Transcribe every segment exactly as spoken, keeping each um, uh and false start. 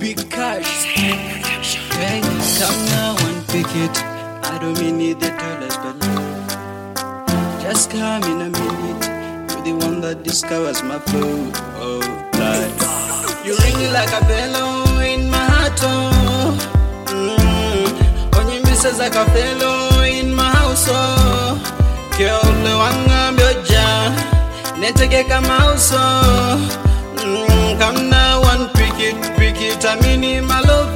big cash. Hey, come now and pick it. I don't mean need the dollars, but love. Just come in a minute. You're the one that discovers my flow. Oh, like you ring like a bell in my heart. Oh, mm. When you miss like a fellow in my house. Oh, girl, the one I'm your jam. Netake come house. Oh. Mm, come now and pick it, pick it, I mean my love.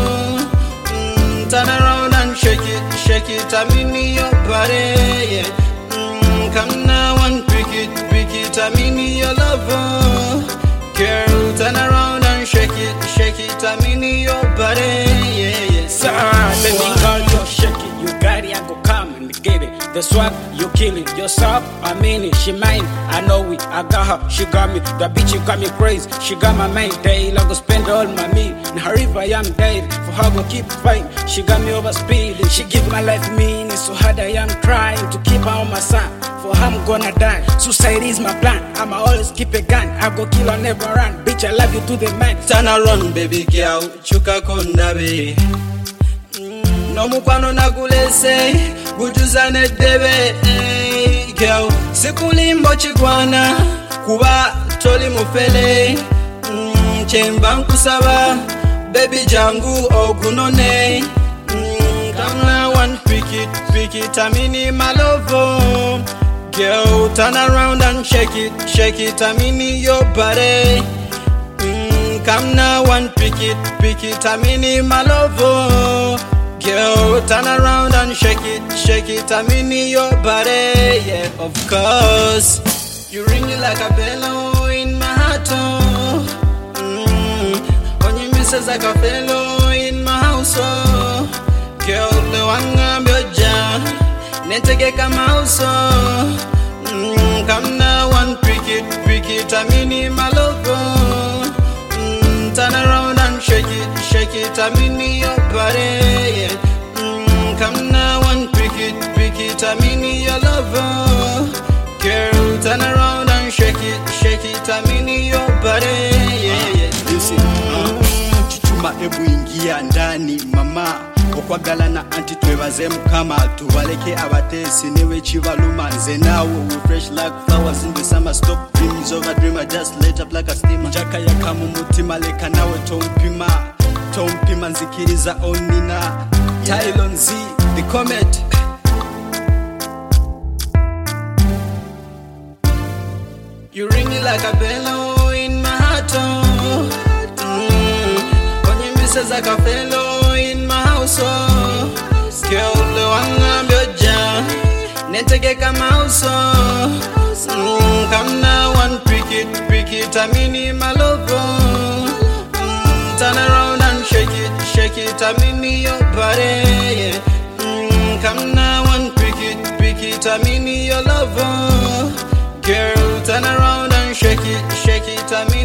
Mm, turn around and shake it, shake it, I mean your body. Yeah. Mm, come now and pick it, pick it, I mean your love. Girl, turn around and shake it, shake it, I mean your body. Yeah, yeah. Sir, baby girl, you shake it, you got it, I go come and get it. The swag, you kill it, yourself, I mean it, she mine, I know it, I got her, she got me, the bitch you got me crazy, she got my mind, day, I go spend all my meal, in her if I am dead, for her go keep fighting, she got me over speed, she give my life meaning, so hard I am trying to keep her on my side, for her I'm gonna die, suicide is my plan, I'ma always keep a gun, I go kill or never run, bitch I love you to the man. Turn around baby girl, chuka konda be. No mukwano nagulese, gujuzane debe, hey, girl. Sikulimbo chikwana, kuba toli mufele. Mm, chemba nkusaba, baby jangu ogunone. Mm, come now and pick it, pick it, I mean my love. Girl, turn around and shake it, shake it, I mean your body. Mm, come now and pick it, pick it, I mean my love. Girl, turn around and shake it, shake it, I mean your body, yeah, of course. You ring it like a bell in my heart, oh. Mm. When you miss us like a fellow in my house, oh. Girl, the one I'm your jam, netake come house, oh. Mm. Come now and pick it, pick it, I mean my love, oh. Mm. Turn around and shake it, shake it, I mean your body, yeah. Mm, come now and pick it, pick it, I mean your lover. Girl, turn around and shake it, shake it, I mean your body, yeah, yeah. Listen, uh, chichuma ebu ingia ndani mama. Okwagala na anti twebaze mukama tubaleke abatesi newe chivaluma nze nawo we fresh like flowers in the summer. Stop dreams over dream, I just light up like a steamer. Jaka ya kamu mutima leka nawe tompima, tompima nzikiriza onina. Tylon Z, the comet. You ring it like a bell in my heart, oh. Mm. When you miss us like a fellow in my house, oh. Girl, the one I'm your jam, netake come house, oh. Mm. Come now and pick it, pick it, I mean my love, oh. Mm. Turn around and shake it, shake it, I mean your body, yeah. Mm. Come now and pick it, pick it, I mean your love, oh. Girl, turn around and shake it, shake it, I mean